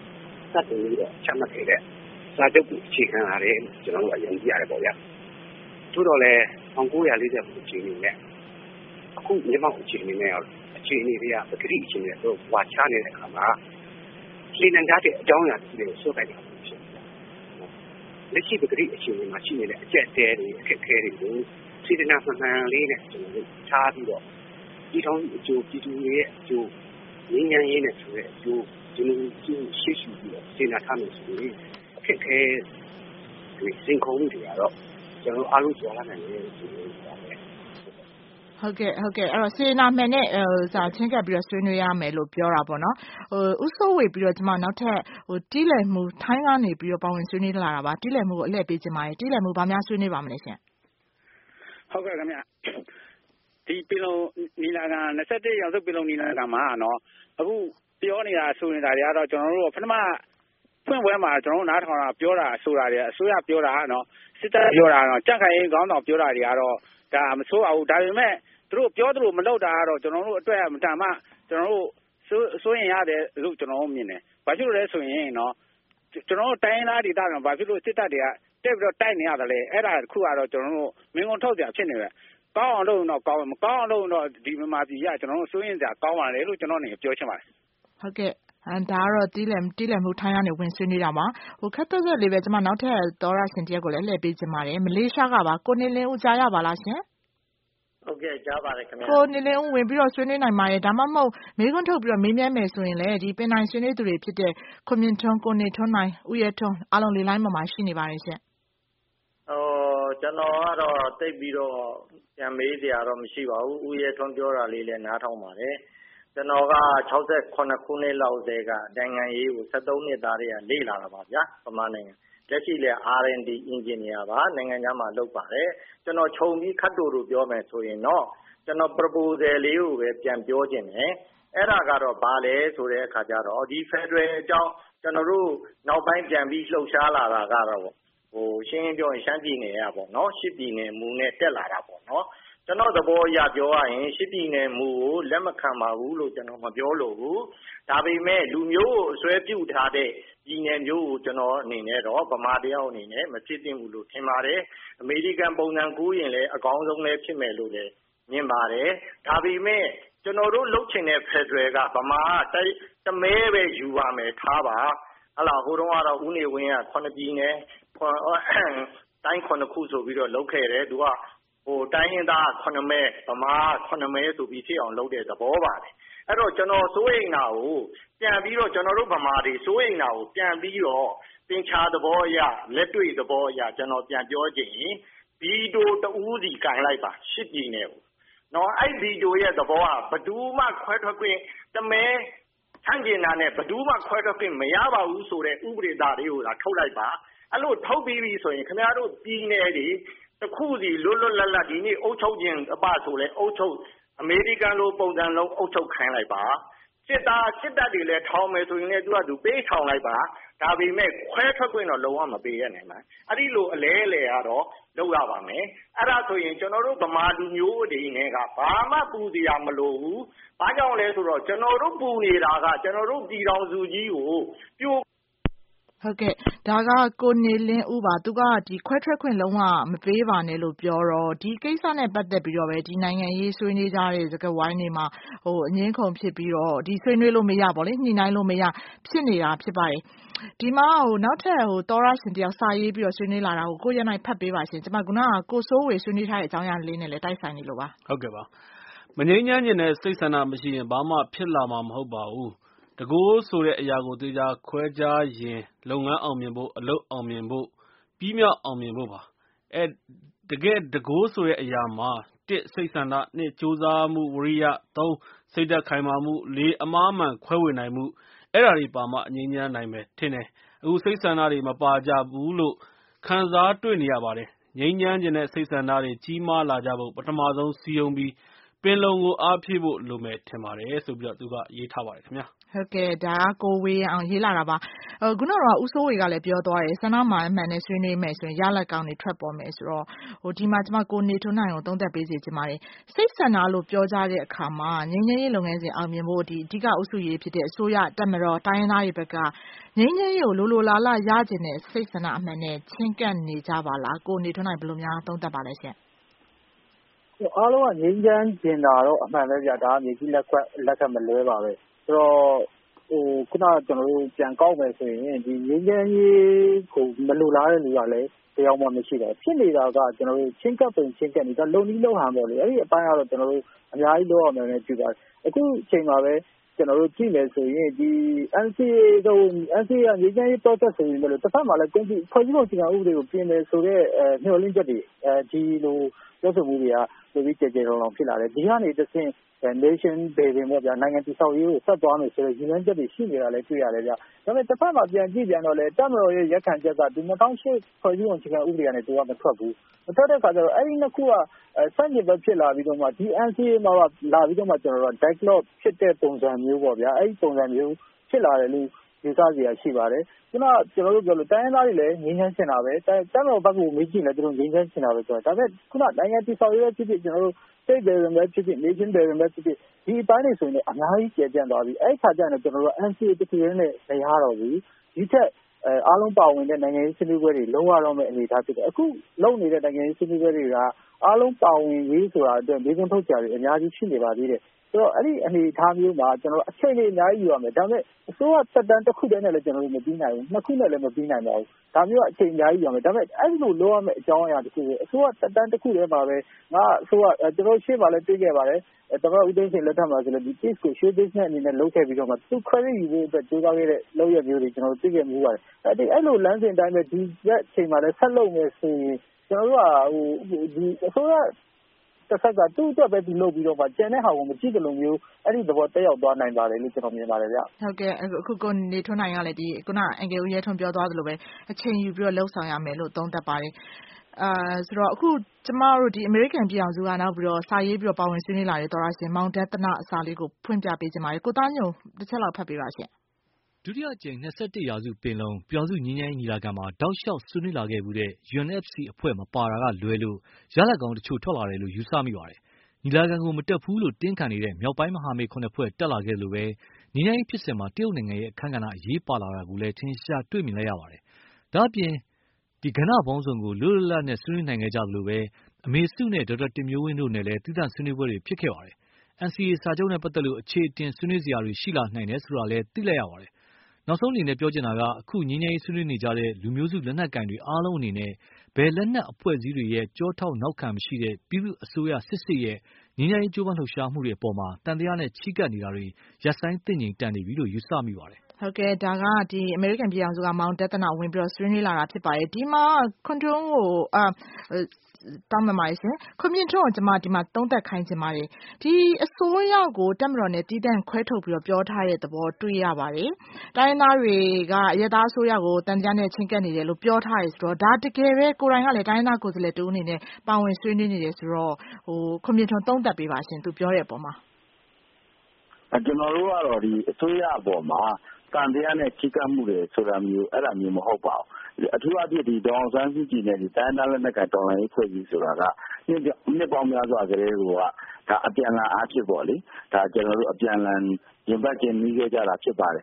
စတင်ပြီးတော့ချမှတ်ခဲ့တဲ့စာချုပ်ကိုအခြေခံလာတယ်ကျွန်တော်တို့ကယုံကြည်ရတယ်ပေါ့ဗျာသို့တော်လည်း1940ခုအခြေအနေနဲ့အခုမြန်မာအခြေအနေနဲ့အခြေအနေတွေကပဂတိအခြေအနေတော့ဝါချနေတဲ့အခါမှာရှင်းနေတာတဲ့အကြောင်းအရာတွေကိုစိုးတိုက်တာဖြစ်တယ်။လက်ရှိပဂတိအခြေအနေမှာရှိနေတဲ့အကျက်တဲတွေအခက်အခဲတွေကိုစေတနာမှန်မှန်လေးနဲ့ကျွန်တော်တို့ထားပြီးတော့ဒီထောင်အကျိုးပြည်သူတွေရဲ့အကျိုးငြိမ်းချမ်းရေးနဲ့ဆိုတဲ့အကျိုးဒီလိုရှေ့ရှုပြီးတော့စေတနာထားမယ်ဆိုရင်အခက်အခဲတွေစင်ခုံမှုတွေကတော့ကျွန်တော်အားလုံးကြော်လာနိုင်တယ်ဆိုလို့ပါတယ်။ဟုတ်ကဲ့အဲ့တော့စေနာမှန်နဲ့ချင်းကပ်ပြီးတော့ဆွေးနွေးရမယ်လို့ပြောတာပေါ့နော်ဥဆိုးဝေပြီးတော့ကျွန်မနောက်ထပ်တီးလည်မှုထိုင်းကနေပြီးတော့ပါဝင်ဆွေးနွေးလာတာပါတီးလည်မှုကိုအလှည့်ပေးခြင်းပါတယ်တီးလည်မှုဘာများဆွေးနွေးပါမလဲရှင်ဟုတ်ကဲ့ခင်ဗျဒီပင်လုံနီလာခံ21ရာစုပင်လုံနီလာခံမှာနော်အခုပြောနေတာဆိုနေတာတွေကတော့ကျွန်တော်တို့ပထမဖွင့်ပွဲမှာကျွန်တော်တို့နားထောင်တာပြောတာဆိုတာတွေအစိုးရပြောတာနော်စစ်တပ်ပြောတာနော်ကြက်ခိုင်ခေါင်းဆောင်ပြောတာတွေကတော့ဒါမဆိုးပါဘူးဒါပေမဲ့သူတို့ပြောသလိုမလုပ်တာကတော့ကျွန်တော်တို့အတွက်မတန်မှကျွန်တော်တို့စိုးရင်ရတယ်လို့ကျွန်တော်တို့မြင်တယ်ဘာဖြစ်လို့လဲဆိုရင်နော်ကျွန်တော်တို့တိုင်းသားဒေသမှာဘာဖြစ်လို့စစ်တပ်တွေကတက်ပြီးတော့တိုက်နေရတယ်လဲအဲ့ဒါတခုကတော့ကျွန်တော်တို့မင်းကုန်းထုတ်ကြဖြစ်နေပဲကောင်းအောင်လုပ်ရင်တော့ကောင်းမကောင်းအောင်လုပ်ရင်တော့ဒီမြန်မာပြည်ကကျွန်တော်တို့စိုးရင်စရာကောင်းပါလေလို့ကျွန်တော်နေပြောချင်ပါတယ်ဟုတ်ကဲ့ဒါကတော့တီးလည်မှုထိုင်းကနေဝင်ဆွေးနွေးတာပါခက်သက်လေးပဲကျွန်မနောက်ထပ်သောရရှင်တရက်ကိုလည်းလှည့်ပေးခြင်းပါတယ်မလေးရှားကပါကိုနေလင်းဦးကြားရပါလားရှင်ဟုတ်ကဲ့ကြားပါတယ်ခင်ဗျာကိုနေလင်းဦးဝင်ပြီးတော့ဆွေးနွေးနိုင်ပါတယ်ဒါမှမဟုတ်မေးခွန်းထုတ်ပြီးတော့မေးမြန်းမယ်ဆိုရင်လည်းဒီပင်နိုင်ဆွေးနွေးသူတွေဖြစ်တဲ့ခွန်မြင့်ထွန်းကိုနေထွန်းနိုင်ဦးရဲထွန်းအားလုံးလေးလိုင်းပေါ်မှာရှိနေပါတယ်ရှင်ကျွန်တော်ကတော့တိတ်ပြီးတော့ပြန်မေးစရာတော့မရှိပါဘူးဦးရဲထွန်းပြောတာလေးလည်းနားထောင်ပါတယ်ကျွန်တော်က68ခုနှစ်လောက်တည်းကနိုင်ငံရေးကို73နှစ်သားတွေကလေ့လာတာပါဗျာပမာနိုင်ငံလက်ရှိလဲ R&D engineer ပါနိုင်ငံခြားမှာလုပ်ပါတယ်ကျွန်တော်ခြုံပြီးခတ်တူတူပြောမယ်ဆိုရင်တော့ကျွန်တော် proposal လေးကိုပဲပြန်ပြောခြင်းတယ်အဲ့ဒါကတော့ဘာလဲဆိုတဲ့အခါကျတော့ဒီ Federal အကြောင်းကျွန်တော်တို့နောက်ပိုင်းပြန်ပြီးလှုပ်ရှားလာတာကတော့ရှင်းပြောရင်ရှမ်းပြည်နယ်ရပေါ့နော်ရှစ်ပြည်နယ်မူနဲ့တက်လာတာပေါ့နော်ကျွန်တော်သဘောအရပြောရရင်ရှစ်ပြည်နယ်မူကိုလက်မခံပါဘူးလို့ကျွန်တော်မပြောလို့ဘူးဒါပေမဲ့လူမျိုးကိုအစွဲပြုထားတဲ့ပြည်နယ်မျိုးကိုကျွန်တော်အနေနဲ့တော့ဗမာတယောက်အနေနဲ့မဖြစ်သင့်ဘူးလို့ထင်ပါတယ်အမေရိကန်ပုံစံကူးရင်လည်းအကောင်းဆုံးလည်းဖြစ်မယ်လို့လည်းမြင်ပါတယ်ဒါပေမဲ့ကျွန်တော်တို့လှုပ်ချင်တဲ့ Federal ကဗမာတမဲပဲယူပါမယ်ထားပါဟလာဟိုတုန်းကတော့ဦးနေဝင်းက9ပြည်နယ်တိုင်း9ခုဆိုပြီးတော့လုပ်ခဲ့တယ်သူကတိုင်းရင်းသား9မဲဗမာ9မဲဆိုပြီးဖြစ်အောင်လုပ်တဲ့သဘောပါတယ်အဲ့တော့ကျွန်တော်စိုးရိမ်တာကိုပြန်ပြီးတော့ကျွန်တော်တို့ဗမာတွေစိုးရိမ်တာကိုပြန်ပြီးတော့သင်္ချာသဘောအရလက်တွေ့သဘောအရကျွန်တော်ပြန်ပြောချင်ရင်ဗီတိုတဦးစီကန်လိုက်ပါရှစ်ပြည်နယ်ကိုနော်အဲ့ဗီတိုရဲ့သဘောကဘယ်သူမှခွဲထွက်ခွင့်တမဲဆန့်ကျင်တာနဲ့ဘယ်သူမှခွဲထွက်ခွင့်မရပါဘူးဆိုတဲ့ဥပဒေသားတွေကိုလာထုတ်လိုက်ပါအဲ့လိုထုတ်ပြီးပြီဆိုရင်ခင်ဗျားတို့ပြည်နယ်တွေတခုစီလွတ်လွတ်လပ်လပ်ဒီနေ့အုပ်ချုပ်ခြင်းအပဆိုလဲအုပ်ချုပ်အမေရိကန်လိုပုံစံလုံးအုပ်ချုပ်ခိုင်းလိုက်ပါစစ်တပ်တွေလည်းထောင်မယ်ဆိုရင်လည်းသူပေးထောင်လိုက်ပါဒါပေမဲ့ခွဲထွက်ခွင့်တော့လုံးဝမပေးရနိုင်ပါအဲ့ဒီလိုအလဲကတော့လုပ်ရပါမယ်အဲ့ဒါဆိုရင်ကျွန်တော်တို့ဗမာလူမျိုးတွေနဲ့ကဘာမှပူစရာမလိုဘူးဘာကြောင့်လဲဆိုတော့ကျွန်တော်တို့ပူနေတာကကျွန်တော်တို့ပြည်တော်စုကြီးကိုပြိုဟုတ်ကဲ့ဒါကကိုနေလင်းဦးပါသူကဒီခွဲထွက်ခွင့်လုံးဝမပေးပါနဲ့လို့ပြောတော့ဒီကိစ္စနဲ့ပတ်သက်ပြီးတော့ပဲဒီနိုင်ငံရေးဆွေးနွေးကြတဲ့စကားဝိုင်းတွေမှာအငင်းခုန်ဖြစ်ပြီးတော့ဒီဆွေးနွေးလို့မရပါလေညှိနှိုင်းလို့မရဖြစ်နေတာဖြစ်ပါတယ်ဒီမှာနောက်ထပ်သောရရှင်တယောက်စာရေးပြီးတော့ဆွေးနွေးလာတာကိုကိုရနိုင်ဖတ်ပေးပါရှင်ကျွန်မကကိုစိုးဝေဆွေးနွေးထားတဲ့အကြောင်းအရာလေးနဲ့လည်းတိုက်ဆိုင်နေလို့ပါဟုတ်ကဲ့ပါမငြိမ်းချမ်းခြင်းနဲ့စိတ်ဆန္ဒမရှိရင်ဘာမှဖြစ်လာမှာမဟုတ်ပါဘူးတကိုးဆိုတဲ့အရာကိုသေချာခွဲခြားရင်လုပ်ငန်းအောင်မြင်ဖို့အလုပ်အောင်မြင်ဖို့ပြီးမြောက်အောင်မြင်ဖို့ပါတကယ်တကိုးဆိုတဲ့အရာမှာ1စိတ်ဆန္ဒ2ကြိုးစားမှုဝရိယ3စိတ်ဓာတ်ခိုင်မာမှု4အမှားမှန်ခွဲဝေနိုင်မှုအဲ့ဒါတွေပါမှအငြိမ်းချမ်းနိုင်မယ်ထင်တယ်အခုစိတ်ဆန္ဒတွေမပါကြဘူးလို့ခံစားတွေ့နေရပါတယ်ငြိမ်းချမ်းခြင်းနဲ့စိတ်ဆန္ဒတွေကြီးမားလာကြဖို့ပထမဆုံးစီယုံပြီးပင်လုံကိုအားဖြည့်ဖို့လိုမယ်ထင်ပါတယ်ဆိုပြီးတော့သူကရေးထားပါတယ်ခင်ဗျာဟုတ်ကဲ့ဒါကကိုဝေးအောင်ရေးလာတာပါခုနကတော့ဦးစိုးဝေကလည်းပြောသွားတယ်ဆန္ဒမှာအမှန်နဲ့ဆွေးနွေးမယ်ဆိုရင်ရလဒ်ကောင်းတွေထွက်ပေါ်မယ်ဆိုတော့ဒီမှာကျွန်မကိုနေထွန်းနိုင်ကိုသုံးသပ်ပေးစီချင်ပါတယ်စိတ်ဆန္ဒလို့ပြောကြတဲ့အခါမှာငြိမ်းချမ်းရေးလုပ်ငန်းစဉ်အောင်မြင်ဖို့ဒီအဓိကအုပ်စုရေးဖြစ်တဲ့အစိုးရတပ်မတော်တိုင်းရင်းသားတွေဘက်ကငြိမ်းချမ်းရေးကိုလိုလားရကျင်တဲ့စိတ်ဆန္ဒအမှန်နဲ့ချင်းကပ်နေကြပါလားကိုနေထွန်းနိုင်ဘယ်လိုများသုံးသပ်ပါလဲရှင်အားလုံးကငြိမ်းချမ်းကျင်တာတော့အမှန်ပဲဗျာဒါကမြေကြီးလက်ခတ်မလွဲပါပဲဆိုတော့ခုနကျွန်တော်တို့ပြန်ကောက်မယ်ဆိုရင်ဒီငြိမ်းချမ်းရေးကိုမလိုလားတဲ့လူကလည်းတရားမှမရှိတော့ဖြစ်နေတာကကျွန်တော်တို့ချင်းကပ်ပုံချင်းကပ်နေတာလုံနီးလုံဟန်ပေါ့လေအဲ့ဒီအပိုင်းကတော့ကျွန်တော်တို့အများကြီးလုပ်ရမယ်နဲ့ကြည့်ပါတယ်အခုချိန်မှာပဲကျွန်တော်တို့ကြည့်မယ်ဆိုရင်ဒီ NCA ကငြိမ်းချမ်းရေး process ဆိုရင်လည်းတစ်ဖက်မှာလည်းဖွဲ့စည်းပုံအခြေခံဥပဒေကိုပြင်မယ်ဆိုတဲ့မျှော်လင့်ချက်တွေဒီလိုပြောဆိုမှုတွေကပိုပြီးကြဲလောင်ဖြစ်လာတယ်ဒီကနေတစ်ဆင့်nation building ပေါ့ဗျာနိုင်ငံတည်ဆောက်ရေးကိုဆက်သွားမယ်ဆိုတဲ့ရည်မှန်းချက်တွေရှိနေတာလည်းတွေ့ရတယ်ဗျာဒါပေမဲ့တစ်ဖက်မှာပြန်ကြည့်ပြန်တော့လေတပ်မတော်ရဲ့ရက်ခံချက်ကဒီ2008ဖွဲ့စည်းပုံအခြေခံဥပဒေကနေတူကမထွက်ဘူးမထွက်တဲ့အခါကျတော့အဲ့ဒီနှစ်ခုကစန့်ကျင်ဘက်ဖြစ်လာပြီးတော့မှဒီ NCA မှာလာပြီးတော့မှကျွန်တော်တို့ dialogue ဖြစ်တဲ့ပုံစံမျိုးပေါ့ဗျာအဲ့ဒီပုံစံမျိုးဖြစ်လာတယ်လို့ယူဆစရာရှိပါတယ်ကျွန်တော်တို့ပြောလို့တိုင်းရင်းသားတွေလည်းငြိမ်းချမ်းချင်တာပဲတပ်မတော်ဘက်ကမေးကြည့်လဲသူတို့ငြိမ်းချမ်းချင်တာပဲဆိုတော့ဒါပေမဲ့ခုနနိုင်ငံတည်ဆောက်ရေးဖြစ်ဖြစ်ကျွန်တော်တို့state building ပဲဖြစ်ဖြစ် nation building ပဲဖြစ်ဖြစ်ဒီအပိုင်းတွေဆိုရင်အများကြီးကျယ်ပြန့်သွားပြီအဲ့ခါကျရင်ကျွန်တော်တို့ NCA တစ်ခုရင်းနဲ့မရတော့ဘူးဒီထက်အားလုံးပါဝင်တဲ့နိုင်ငံရေးဆွေးနွေးပွဲတွေလုံးဝတော့မဲ့အနေအထားဖြစ်တယ်အခုလုပ်နေတဲ့နိုင်ငံရေးဆွေးနွေးပွဲတွေကအားလုံးပါဝင်ရေးဆိုတာအတွက်ဒီကုန်းထုတ်ကြတွေအများကြီးရှိနေပါသေးတယ်ဆိုတော့အဲ့ဒီအနေအထားမျိုးမှာကျွန်တော်အချိန်လေးအများကြီးယူရမယ်ဒါပေမဲ့အစိုးရသက်တမ်းတစ်ခုတည်းနဲ့လည်းကျွန်တော်တို့မပြီးနိုင်ဘူးနှစ်ခုနဲ့လည်းမပြီးနိုင်ပါဘူးဒါမျိုးအချိန်အများကြီးယူရမယ်ဒါပေမဲ့အဲ့ဒီလိုလုပ်ရမယ့်အကြောင်းအရာတစ်ခုပဲအစိုးရသက်တမ်းတစ်ခုတည်းမှာပဲငါအစိုးရကျွန်တော်ရှေ့မှာလည်းတွေ့ခဲ့ပါတယ်သမ္မတဦးသိန်းစိန်လက်ထက်မှာဆိုလည်းဒီ case ကို show business အနေနဲ့လုပ်ခဲ့ပြီးတော့မှသူ credit ယူဖို့အတွက်ကြိုးစားခဲ့တဲ့လုပ်ရမျိုးတွေကျွန်တော်တို့သိခဲ့မှုပါတယ်အဲ့လိုလမ်းစဉ်တိုင်းပဲဒီရက်အချိန်မှာလည်းဆက်လုပ်မယ်ဆိုရင်ကျွန်တော်တို့ကဒီအစိုးရတစ်ဆက်ကသူ့အတွက်ပဲဒီလုပ်ပြီးတော့မှကျန်တဲ့ဟာကိုမကြည့်ကြလို့မျိုးအဲ့ဒီသဘောတက်ရောက်သွားနိုင်ပါတယ်လို့ကျွန်တော်မြင်ပါတယ်ဗျဟုတ်ကဲ့အခုကိုနေထွန်းနိုင်ကလည်းဒီခုနအင်္ဂလိပ်ရဲထွန်းပြောသွားသလိုပဲအချိန်ယူပြီးတော့လှုပ်ဆောင်ရမယ်လို့သုံးသပ်ပါတယ်ဆိုတော့အခုကျမတို့ဒီအမေရိကန်ပြည်အောင်စုကနောက်ပြီးတော့စာရေးပြီးတော့ပါဝင်ဆွေးနွေးလာတဲ့သောရရှင်မောင်ဒသနာအစာလေးကိုဖွင့်ပြပေးခြင်းပါတယ်ကိုသားညုံတစ်ချက်လောက်ဖတ်ပေးပါရှင်ဒုတိယအကြိမ်21ရာစုပင်လုံပြည်အောင်စုငြိမ်းချမ်းရေးညီလာခံမှာတောက်လျှောက်ဆွေးနွေးလာခဲ့မှုတဲ့ UNFC အဖွဲ့မပါတာကလွဲလို့ရလဒ်ကောင်းတချို့ထွက်လာတယ်လို့ယူဆမိပါတယ်ညီလာခံကိုမတက်ဘူးလို့တင်းခံနေတဲ့မြောက်ပိုင်းမဟာမိတ်9ဖွဲ့တက်လာခဲ့လို့ပဲငြိမ်းချမ်းရေးဖြစ်စဉ်မှာတရုတ်နိုင်ငံရဲ့အခမ်းကဏ္ဍအရေးပါလာတာကိုလည်းထင်ရှားတွေ့မြင်လိုက်ရပါတယ်ဒါအပြင်ဒီကဏ္ဍပေါင်းစုံကိုလွတ်လပ်နဲ့ဆွေးနွေးနိုင်ခဲ့ကြသလိုပဲအမေစုနဲ့ဒေါက်တာတင်မျိုးဝင်းတို့နဲ့လည်းသီးသန့်ဆွေးနွေးပွဲတွေဖြစ်ခဲ့ပါတယ် NCA စာချုပ်နဲ့ပတ်သက်လို့အခြေအတင်ဆွေးနွေးစရာတွေရှိလာနိုင်တယ်ဆိုတာလည်းသိလိုက်ရပါတယ်နောက်ဆုံးအနေနဲ့ပြောချင်တာကအခုငြိမ်းချမ်းရေးဆွေးနွေးနေကြတဲ့လူမျိုးစုလက်နက်ကင်တွေအားလုံးအနေနဲ့ဘယ်လက်နက်အဖွဲ့အစည်းတွေရဲ့ကြောထောက်နောက်ခံမရှိတဲ့ပြည်သူ့အစိုးရစစ်ရဲ့ငြိမ်းချမ်းရေးကြိုးပမ်းလှုပ်ရှားမှုတွေအပေါ်မှာတန်တရားနဲ့ချီးကပ်နေတာတွေရပ်ဆိုင်းသင့်ငြိမ်တန်နေပြီလို့ယူဆမိပါတယ်ဟုတ်ကဲ့ဒါကဒီအမေရိကန်ပြည်အောင်စုကမောင်ဒသနာဝင်ပြီးတော့ဆွေးနွေးလာတာဖြစ်ပါတယ်ဒီမှာခွန်ထွန်းကိုတောင်းပန်ပါတယ်ရှင်ခွန်မြင့်ထွန်းကိုကျွန်မဒီမှာသုံးသပ်ခိုင်းချင်ပါတယ်ဒီအစိုးရကိုတပ်မတော်နဲ့တည်တံ့ခွဲထုတ်ပြီးတော့ပြောထားတဲ့သဘောတွေ့ရပါတယ်တိုင်းသားတွေကအရသာအစိုးရကိုတန်ကြားနဲ့ချင်းကပ်နေတယ်လို့ပြောထားတယ်ဆိုတော့ဒါတကယ်ပဲကိုယ်တိုင်ကလည်းတိုင်းသားကိုယ်စားလှယ်တူအနေနဲ့ပါဝင်ဆွေးနွေးနေတယ်ဆိုတော့ခွန်မြင့်ထွန်းသုံးသပ်ပေးပါရှင်သူပြောတဲ့အပေါ်မှာကျွန်တော်တို့ကတော့ဒီအစိုးရအပေါ်မှာတန်တရားနဲ့ချီးကပ်မှုတွေဆိုတာမျိုးအဲ့ဒါမျိုးမဟုတ်ပါဘူးအထူးအဖြစ်ဒီဒေါအောင်ဆန်းစုကြည်နဲ့ဒီတိုင်းသားလက်နက်ကတော်လှန်ရေးဖွဲ့စည်းဆိုတာကနှစ်ပေါင်းများစွာကလေးကဒါအပြန်အလှန်အားဖြစ်ပေါ့လေဒါကျွန်တော်တို့အပြန်အလှန်ရင်ပတ်ခြင်းပြီးခဲ့ကြတာဖြစ်ပါတယ်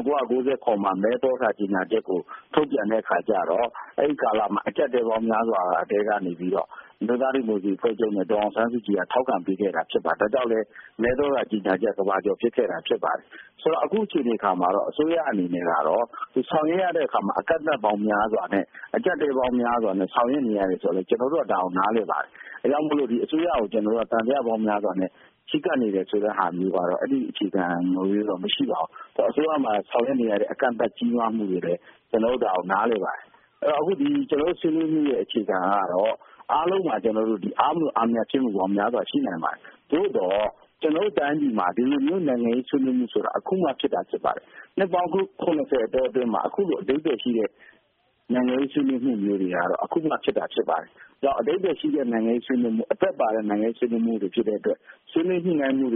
1990မှာမဲတော်ခါကြီးညာချက်ကိုထုတ်ပြန်တဲ့အခါကျတော့အဲ့ဒီကာလမှာအကြက်တဲပေါင်းများစွာအတဲကနေပြီးတော့ဒေသရေးမျိုးစီဖွဲ့ချုပ်နဲ့ဒေါအောင်ဆန်းစုကြည်ကထောက်ခံပေးခဲ့တာဖြစ်ပါတယ်ဒါကြောင့်လည်းမဲတော်ခါကြီးညာချက်ကဘာကြောင့်ဖြစ်ခဲ့တာဖြစ်ပါတယ်ဆိုတော့အခုချိန်ဒီခါမှာတော့အစိုးရအနေနဲ့ကတော့ဒီဆောင်ရွက်ရတဲ့အခါမှာအကန့်အသတ်ပေါင်းများစွာနဲ့အကြက်တဲပေါင်းများစွာနဲ့ဆောင်ရွက်နေရတယ်ဆိုတော့ကျွန်တော်တို့ကဒါအောင်နားလည်ပါတယ်အဲကြောင့်မလို့ဒီအစိုးရကိုကျွန်တော်တို့ကတန်တရားပေါင်းများစွာနဲ့ချီးကပ်နေတယ်ဆိုတဲ့ဟာမျိုးကတော့အဲ့ဒီအခြေခံမျိုးတော့မရှိပါဘူးအစိုးရမှာဆောင်ရွက်နေရတဲ့အကန့်အသတ်ကြီးမားမှုတွေလည်းကျွန်တော်တို့ဒါအောင်နားလည်ပါတယ်အဲ့တော့အခုဒီကျွန်တော်တို့ဆွေးနွေးမှုရဲ့အခြေခံကတော့အားလုံးမှာကျွန်တော်တို့ဒီအားမှုအများဖြစ်မှုပေါင်းများစွာရှိနိုင်ပါတယ်သို့တော့ကျွန်တော်တို့တိုင်းပြည်မှာဒီလိုမျိုးနိုင်ငံရေးဆွေးနွေးမှုဆိုတာအခုမှဖြစ်တာဖြစ်ပါတယ်နှစ်ပေါင်း90အတွင်းမှာအခုလိုအတိတ်တွေရှိတဲ့နိုင်ငံရေးဆွေးနွေးမှုမျိုးတွေကတော့အခုမှဖြစ်တာဖြစ်ပါတယ်။ကြောင့်အတိတ်တွေရှိတဲ့နိုင်ငံရေးဆွေးနွေးမှုအသက်ပါတဲ့နိုင်ငံရေးဆွေးနွေးမှုတွေဖြစ်တဲ့အတွက်ဆွေးနွေးညှိနှိုင်းမှုတွေ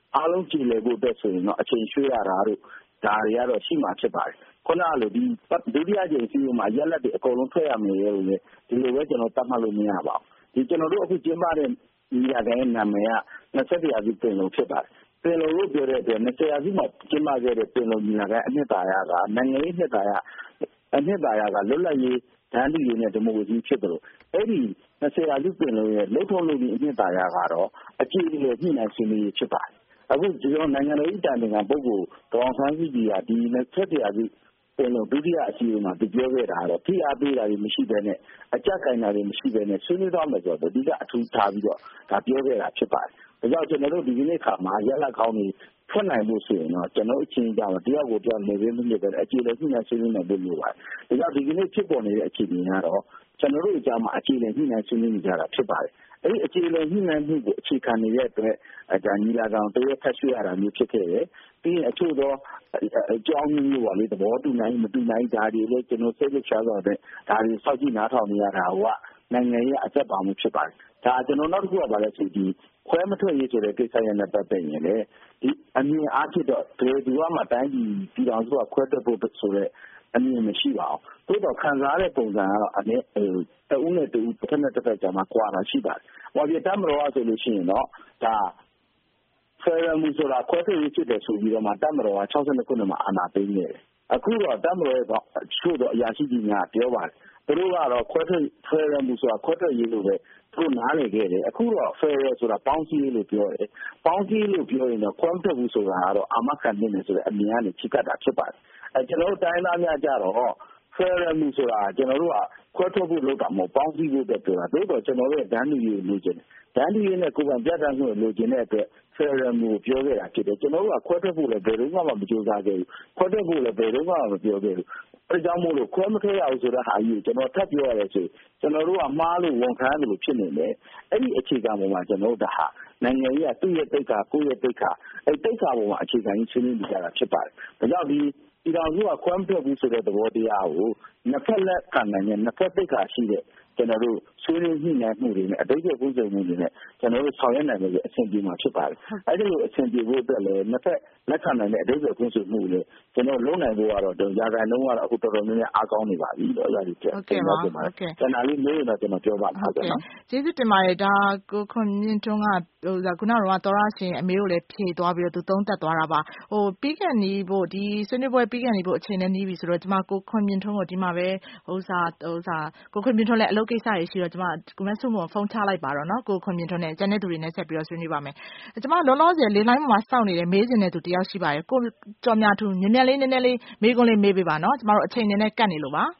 အားလုံးကြည်လည်ဖို့အတွက်ဆိုရင်တော့အချိန်ရွှေ့ရတာတို့ဒါတွေကတော့ရှိမှဖြစ်ပါတယ်ခုနကလိုဒီဒုတိယကြိမ်စီးမှာရက်လက်တွေအကုန်လုံးထွက်ရမယ်လို့လည်းဒီလိုပဲကျွန်တော်တတ်မှတ်လို့မရပါဘူးဒီကျွန်တော်တို့အခုကျင်းပတဲ့ညီလာခံရဲ့နာမည်က20ရာစုပင်လုံဖြစ်ပါတယ်ပင်လုံလို့ပြောတဲ့အတွက်20ရာစုမှာကျင်းပခဲ့တဲ့ပင်လုံညီလာခံအနှစ်သာရကနိုင်ငံရေးနှစ်သာရကလွတ်လပ်ရေးတန်းတူရေးနဲ့ဒီမိုကရေစီဖြစ်တယ်လို့အဲ့ဒီ20ရာစုပင်လုံရဲ့လှုပ်ထုံးလုပ်ပြီးအနှစ်သာရကတော့အကြည့်အလည်ညှိနှိုင်းဆွေးနွေးရေးဖြစ်ပါတယ်အခုကျွန်တော်နိုင်ငံတော်၏တာဝန်ခံပုဂ္ဂိုလ်ဒေါအောင်ဆန်းစုကြည်ကဒီ20ရာစုပင်လုံဒုတိယအစည်းအဝေးမှာပြောခဲ့တာကတော့ဖိအားပေးတာတွေမရှိဘဲနဲ့အကြက်ကိုင်တာတွေမရှိဘဲနဲ့ဆွေးနွေးသွားမယ်ဆိုတော့ဒီကအထူးထားပြီးတော့ဒါပြောခဲ့တာဖြစ်ပါတယ်ဒါကြောင့်ကျွန်တော်တို့ဒီနေ့ခါမှာရလကောင်းတွေထွက်နိုင်ဖို့ဆိုရင်တော့ကျွန်တော်အချင်းကြောင့်တယောက်ကိုတယောက်နေရင်းမြစ်ပဲအခြေအနေညှိနှိုင်းဆွေးနွေးနိုင်ဖို့လိုပါတယ်ဒါကြောင့်ဒီနေ့ဖြစ်ပေါ်နေတဲ့အခြေအနေကတော့ကျွန်တော်တို့အကြောင်းမှာအခြေအနေညှိနှိုင်းဆွေးနွေးနေကြတာဖြစ်ပါတယ်အဲ့ဒီအခြေအနေညှိနှိုင်းမှုကိုအခြေခံနေတဲ့အတွက်ဒါညီလာခံတရက်ထပ်ရွှေ့ရတာမျိုးဖြစ်ခဲ့တယ်ပြီးရင်အချို့သောအကြောင်းမျိုးပါလေသဘောတူနိုင်မတူနိုင်ဒါတွေလည်းကျွန်တော်စိတ်လှုပ်ရှားသွားတဲ့ဒါတွေစောင့်ကြည့်နားထောင်နေရတာကနိုင်ငံရေးအသက်ပါမှုဖြစ်ပါတယ်ဒါကျွန်တော်နောက်တစ်ခုကပါလဲဆိုဒီခွဲမထွက်ရေးဆိုတဲ့ကိစ္စရနဲ့ပတ်သက်ရင်လေဒီအမြင်အားဖြင့်တော့ဘယ်သူမှတိုင်းပြည်တောင်စုကခွဲထွက်ဖို့ဆိုတဲ့အမြင်မရှိပါဘူးသို့တော့ခံစားတဲ့ပုံစံကတော့တဦးနဲ့တဦးတစ်ဖက်နဲ့တစ်ဖက်ကြားမှာကွာတာရှိပါတယ်။ဘာဖြစ်တမ်းမတော်ဆိုလို့ရှိရင်တော့ဒါဖယ်ရယ်မူဆိုတာခွဲထွက်ရေးဖြစ်တယ်ဆိုပြီးတော့မှတမ်းမတော်က62ခုနှစ်မှာအာဏာသိမ်းနေတယ်။အခုတော့တမ်းမတော်ရဲ့ချို့တော့အရာရှိကြီးများပြောပါတယ်။သူတို့ကတော့ဖယ်ရယ်မူဆိုတာခွဲထွက်ရေးလို့ပဲသူတို့နားလည်ခဲ့တယ်။အခုတော့ဖယ်ရယ်ဆိုတာပေါင်းစည်းရေးလို့ပြောတယ်။ပေါင်းစည်းလို့ပြောရင်တော့ခွဲမထွက်ဘူးဆိုတာကတော့အာမခံနေတယ်ဆိုတဲ့အမြင်ကနေချိကတ်တာဖြစ်ပါတယ်။ကျွန်တော်တို့တိုင်းသားများကြတော့ဖယ်ရယ်မူဆိုတာကျွန်တော်တို့ကခွဲထွက်ဖို့လုပ်တာမဟုတ်ပေါင်းစည်းဖို့အတွက်ပြောတာသို့တော့ကျွန်တော်တို့ရဲ့ဒန်းလူရေးလိုချင်တယ်ဒန်းလူရေးနဲ့ကိုယ်ပိုင်ပြဋ္ဌာန်းမှုလိုချင်တဲ့အတွက်ဖယ်ရယ်မူပြောခဲ့တာဖြစ်တယ်ကျွန်တော်တို့ကခွဲထွက်ဖို့လည်းဘယ်တော့မှမကြိုးစားခဲ့ဘူးခွဲထွက်ဖို့လည်းဘယ်တော့မှမပြောခဲ့ဘူးအဲကြောင့်မို့လို့ခွဲမထွက်ရအောင်ဆိုတဲ့ဟာကြီးကျွန်တော်ထပ်ပြောရတဲ့ဆိုကျွန်တော်တို့ကမှားလို့ဝန်ခံရတယ်လို့ဖြစ်နေတယ်အဲ့ဒီအခြေခံပေါ်မှာကျွန်တော်တို့ဒါဟာနိုင်ငံရေးကသူ့ရဲ့တိတ်ခါကိုယ့်ရဲ့တိတ်ခါအဲတိတ်ခါပေါ်မှာအခြေခံကြီးဆွေးနွေးနေကြတာဖြစ်ပါတယ်ဒါကြောင့်ဒီတောင်စုကခွဲမထွက်ဘူးဆိုတဲ့သဘောတရားကိုနှစ်ဖက်လက်ခံနိုင်တဲ့နှစ်ဖက်တိတ်ခါရှိတဲ့ကျွန်တော်တို့ဆွေးနွေးညှိနှိုင်းမှုတွေနဲ့အတိတ်ကပုံစံမျိုးတွေနဲ့ကျွန်တော်တို့ဆောင်ရွက်နိုင်လို့အဆင်ပြေမှာဖြစ်ပါတယ်။အဲဒီလိုအဆင်ပြေဖို့အတွက်လည်းနှစ်ဖက်လက်ခံနိုင်တဲ့အတိတ်ကပုံစံမျိုးတွေကျွန်တော်လုံးနိုင်ဖို့ကတော့ရာခိုင်နှုန်းကတော့အခုတော်တော်များများအားကောင်းနေပါပြီလို့အရာကြီးပြောကျွန်တော်လေးမျိုးတော့ကျွန်တော်ပြောပါမယ်နော်။ကျေးဇူးတင်ပါတယ်ဒါကိုခွန်မြင့်ထွန်းကခုနကသောရရှင်အမေတို့လည်းဖြေသွားပြီးတော့သူသုံးသပ်သွားတာပါပြီးကန်နီးဖို့ဒီဆွေးနွေးပွဲပြီးကန်နီးဖို့အချိန်နဲ့နီးပြီဆိုတော့ကျွန်မကိုခွန်မြင့်ထွန်းကိုဒီမှာပဲကိုခွန်မြင့်ထွန်းလည်းအလုပ်ကိစ္စတွေရှိတော့ကျွန်မကိုမဆုမဖုန်းချလိုက်ပါတော့နော်ကိုခွန်မြင့်ထွန်းနဲ့ကျန်တဲ့သူတွေနဲ့ဆက်ပြီးတော့ဆွေးနွေးပါမယ်ကျွန်မလောလောဆယ်လေးလိုင်းမှာစောင့်နေတဲ့မေးစင်တဲ့သူတယောက်ရှိပါတယ်ကိုကျော်မြထူနည်းနည်းလေးမေးခွန်းလေးမေးပေးပါနော်ကျွန်မတို့အချိန်နဲ့ကတ်နေလို့ပါ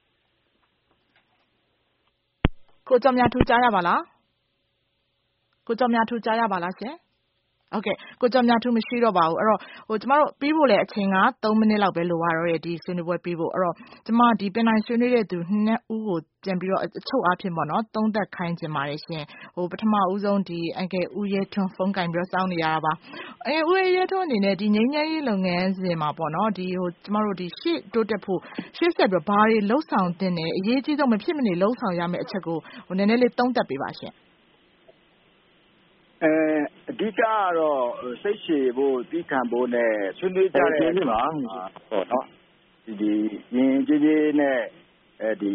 ကိုကျော်မြထူကြားရပါလားကိုကျော်မြထူကြားရပါလားရှင်โอเคကိုကျော်မြထူမရှိတော့ပါဘူးအဲ့တော့ကျမတို့ပြီးဖို့လည်းအချိန်က3မိနစ်လောက်ပဲလိုပါတော့တယ်ဒီဆွေးနွေးပွဲပြီးဖို့အဲ့တော့ကျမဒီပင်တိုင်းဆွေးနွေးတဲ့သူနှစ်ဦးကိုပြန်ပြီးတော့အချုပ်အားဖြင့်ပေါ့နော်သုံးသက်ခိုင်းခြင်းပါတယ်ရှင်ပထမဦးဆုံးဒီအန်ကယ်ဦးရဲထွန်းဖုန်းကင်ပြီးတော့စောင့်နေရတာပါဦးရဲထွန်းအနေနဲ့ဒီငြိမ်းချမ်းရေးလုပ်ငန်းစဉ်မှာပေါ့နော်ဒီကျမတို့ဒီရှေ့တိုးတက်ဖို့ရှေ့ဆက်ပြီးဘာတွေလှုပ်ဆောင်တင်တယ်အရေးကြီးဆုံးမဖြစ်မနေလှုပ်ဆောင်ရမယ့်အချက်ကိုနည်းနည်းလေးသုံးသက်ပေးပါရှင်အဓိကကတော့စိတ်ရှည်ဖို့တီးခံဖို့နဲ့ဆွေးနွေးကြတဲ့အခါမှာပေါ့နော်ဒီရင်ကြီးကြီးနဲ့ဒီ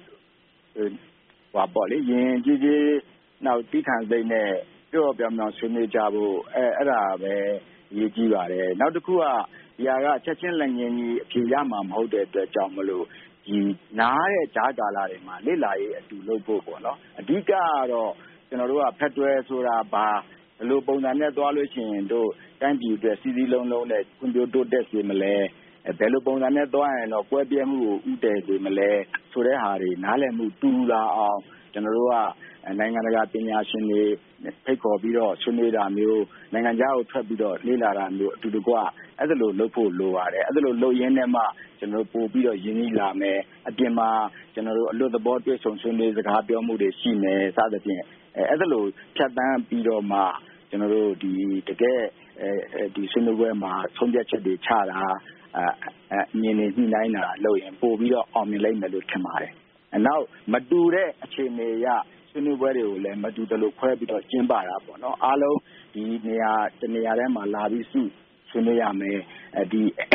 ပေါ့လေရင်ကြီးကြီးနောက်တီးခံစိတ်နဲ့ပြောပြောင်းပြောင်းဆွေးနွေးကြဖို့အဲ့ဒါပဲအရေးကြီးပါတယ်နောက်တစ်ခုကဒီဟာကချက်ချင်းလက်ငင်းကြီးအဖြေရမှာမဟုတ်တဲ့အတွက်ကြောင့်မလို့ဒီနားတဲ့ဂျားကာလာတွေမှာလေ့လာရေးအတူလုပ်ဖို့ပေါ့နော်အဓိကကတော့ကျွန်တော်တို့ကဖက်ဒရယ်ဆိုတာဘာဘယ်လိုပုံစံနဲ့သွားလို့ရှိရင်တို့တိုင်းပြည်အတွက်စီးစီးလုံးလုံးနဲ့ဖွံ့ဖြိုးတိုးတက်စေမလဲဘယ်လိုပုံစံနဲ့သွားရင်တော့ကွဲပြဲမှုကိုဥတည်စေမလဲဆိုတဲ့ဟာတွေနားလည်မှုတူလာအောင်ကျွန်တော်တို့ကနိုင်ငံတကာပညာရှင်တွေဖိတ်ခေါ်ပြီးတော့ဆွေးနွေးတာမျိုးနိုင်ငံခြားကိုထွက်ပြီးတော့လေ့လာတာမျိုးအတူတကွအဲ့ဒါလိုလုပ်ဖို့လိုပါတယ်အဲ့ဒါလိုလုပ်ရင်းနဲ့မှကျွန်တော်တို့ပို့ပြီးတော့ရင်းနှီးလာမယ်အပြင်မှာကျွန်တော်တို့အလွတ်သဘောတွေ့ဆုံဆွေးနွေးစကားပြောမှုတွေရှိမယ်စသဖြင့်အဲ့ဒါလိုဖြတ်တန်းပြီးတော့မှကျွန်တော်တို့ဒီတကယ်ဒီဆွေးနွေးပွဲမှာဆုံးဖြတ်ချက်တွေချတာမြင်နေညှိနှိုင်းတာလုပ်ရင်ပို့ပြီးတော့အောင်မြင်လိမ့်မယ်လို့ထင်ပါတယ်နောက်မတူတဲ့အခြေအနေရဆွေးနွေးပွဲတွေကိုလည်းမတူတလို့ခွဲပြီးတော့ကျင်းပတာပေါ့နော်အားလုံးဒီနေရာတနေရာထဲမှာလာပြီးဆွေးနွေးရမယ်ဒီ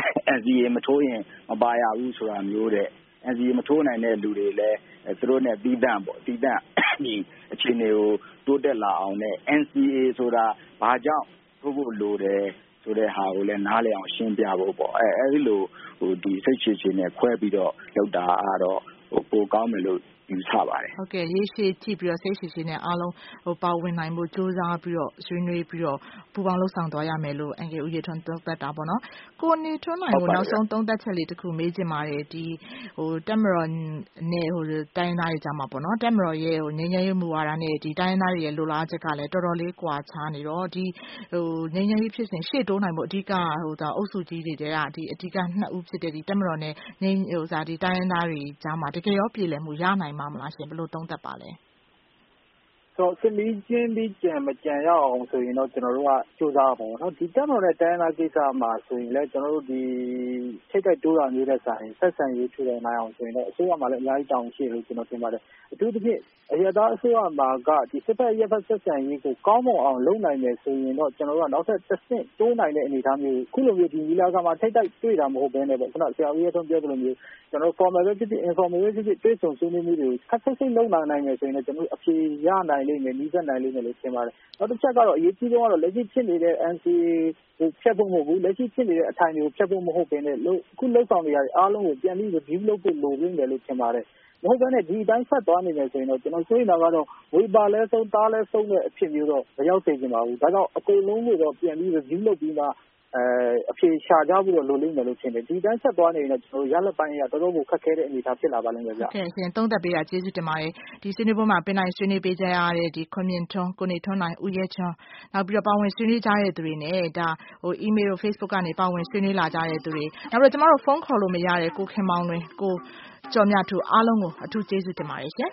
NCA မထိုးရင်မပါရဘူးဆိုတာမျိုးတဲ့ NCA မထိုးနိုင်တဲ့လူတွေလည်းသူတို့နဲ့တီးတန့်ပေါ့တီးတန့်ဒီအခြေအနေကိုတိုးတက်လာအောင်နဲ့ NCA ဆိုတာဘာကြောင့်ထိုးဖို့လိုတယ်ဆိုတဲ့ဟာကိုလည်းနားလည်အောင်ရှင်းပြဖို့ပေါ့အဲဒီလိုဒီစိတ်ချနဲ့ခွဲပြီးတော့လုပ်တာကတော့ပိုကောင်းမယ်လို့ယူဆပါတယ်ဟုတ်ကဲ့ရေးရှည်ကြည့်ပြီးတော့စိတ်ရှိနဲ့အားလုံးပါဝင်နိုင်ဖို့ကြိုးစားပြီးတော့ဆွေးနွေးပြီးတော့ပူးပေါင်းလှုပ်ဆောင်သွားရမယ်လို့အန်ကယ်ဦးရထွန်းသုံးသပ်တာပေါ့နော်ကိုနေထွန်းနိုင်ကိုနောက်ဆုံးသုံးသပ်ချက်လေးတစ်ခုမေးချင်ပါတယ်ဒီတက်မတော်နဲ့တိုင်းသားတွေကြားမှာပေါ့နော်တက်မတော်ရဲ့ငြိမ်းချမ်းရေးမူဝါဒနဲ့ဒီတိုင်းသားတွေရဲ့လိုလားချက်ကလည်းတော်တော်လေးကွာခြားနေတော့ဒီငြိမ်းချမ်းရေးဖြစ်စဉ်ရှေ့တိုးနိုင်ဖို့အဓိကအုပ်စုကြီးတွေဒီအဓိကနှစ်ဦးဖြစ်တဲ့ဒီတက်မတော်နဲ့ဒီတိုင်းသားတွေကြားမှာတကယ်ရောပြည်လည်မှုရနိုင်မှာမလားရှင်ဘယ်လိုသုံးသပ်ပါလဲဆိုစမီးချင်းပြီးကြံမကြံရအောင်ဆိုရင်တော့ကျွန်တော်တို့ကစူးစမ်းပါဘောနော်ဒီတက်မတော်နဲ့တိုင်းသားကိစ္စမှာဆိုရင်လည်းကျွန်တော်တို့ဒီထိတ်တိုက်တိုးတာမျိုးတဲ့ဆိုင်ဆက်ဆံရေးထူထောင်နိုင်အောင်ဆိုရင်တော့အစိုးရမှာလည်းအများကြီးတောင်းရှိလို့ကျွန်တော်ထင်ပါတယ်အထူးသဖြင့်အရသာအစိုးရမှာကဒီစစ်တပ်ရပ်ဖက်ဆက်ဆံရေးကိုကောင်းမွန်အောင်လုပ်နိုင်မယ်ဆိုရင်တော့ကျွန်တော်တို့ကနောက်ထပ်တစ်ဆင့်တိုးနိုင်တဲ့အနေအထားမျိုးခုလိုမျိုးဒီနီလာကမှာထိတ်တိုက်တွေ့တာမဟုတ်ဘဲနဲ့ပေါ့ခုနဆရာဦးရထွန်းပြောသလိုမျိုးကျွန်တော် formal ပဲဖြစ်ဖြစ် informal ပဲဖြစ်ဖြစ်တွေ့ဆုံဆွေးနွေးမှုတွေကိုခက်ခက်စိတ်လုပ်နိုင်မယ်ဆိုရင်တော့ကျွန်တော်အဖြေရနိုင်လိမ့်မယ်နီးစပ်နိုင်လိမ့်မယ်လို့ထင်ပါတယ်နောက်တစ်ချက်ကတော့အရေးကြီးဆုံးကတော့လက်ရှိဖြစ်နေတဲ့ NCA ကိုဖျက်ဖို့မဟုတ်ဘူးလက်ရှိဖြစ်နေတဲ့အထိုင်တွေကိုဖျက်ဖို့မဟုတ်ဘဲနဲ့အခုလှုပ်ဆောင်နေရတဲ့အားလုံးကိုပြန်ပြီး review လုပ်ဖို့လိုနေတယ်လို့ထင်ပါတယ်မဟုတ်ဘဲနဲ့ဒီအတိုင်းဆက်သွားနေမယ်ဆိုရင်တော့ကျွန်တော်ဆိုရင်တော့ဝေပါလဲဆုံးသားလဲဆုံးတဲ့အဖြစ်မျိုးတော့မရောက်သေးချင်ပါဘူးဒါကြောင့်အကုန်လုံးကိုတော့ပြန်ပြီး review လုပ်ပြီးမှအဖြေရှာကြဖို့တော့လိုလိမ့်မယ်လို့ထင်တယ်ဒီတိုင်းဆက်သွားနေရင်တော့ကျွန်တော်ရလက်ပိုင်းရတော်တော်ကိုခက်ခဲတဲ့အနေအထားဖြစ်လာပါလိမ့်မယ်ဗျဟုတ်ကဲ့ရှင်သုံးသပ်ပေးတာကျေးဇူးတင်ပါတယ်ဒီဆွေးနွေးပွဲမှာပင်နိုင်ဆွေးနွေးပေးကြရတဲ့ဒီခွန်မြင့်ထွန်းကိုနေထွန်းနိုင်ဦးရဲချွန်းနောက်ပြီးတော့ပါဝင်ဆွေးနွေးကြတဲ့သူတွေနဲ့ဒါemail တို့ Facebook ကနေပါဝင်ဆွေးနွေးလာကြတဲ့သူတွေနောက်ပြီးတော့ကျမတို့ဖုန်းခေါ်လို့မရတဲ့ကိုခင်မောင်လွင်ကိုကျော်မြထူအားလုံးကိုအထူးကျေးဇူးတင်ပါတယ်ရှင်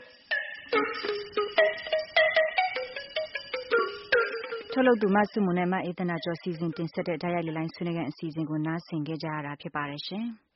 ထုတ်လုပ်သူမဆုမွန်နဲ့မအေးသနာကျော်စီစဉ်တင်ဆက်တဲ့ဓာတ်ရိုက်လေလိုင်းဆွေးနွေးခန်းအစီအစဉ်ကိုနားဆင်ကြရတာဖြစ်ပါတယ်ရှင်။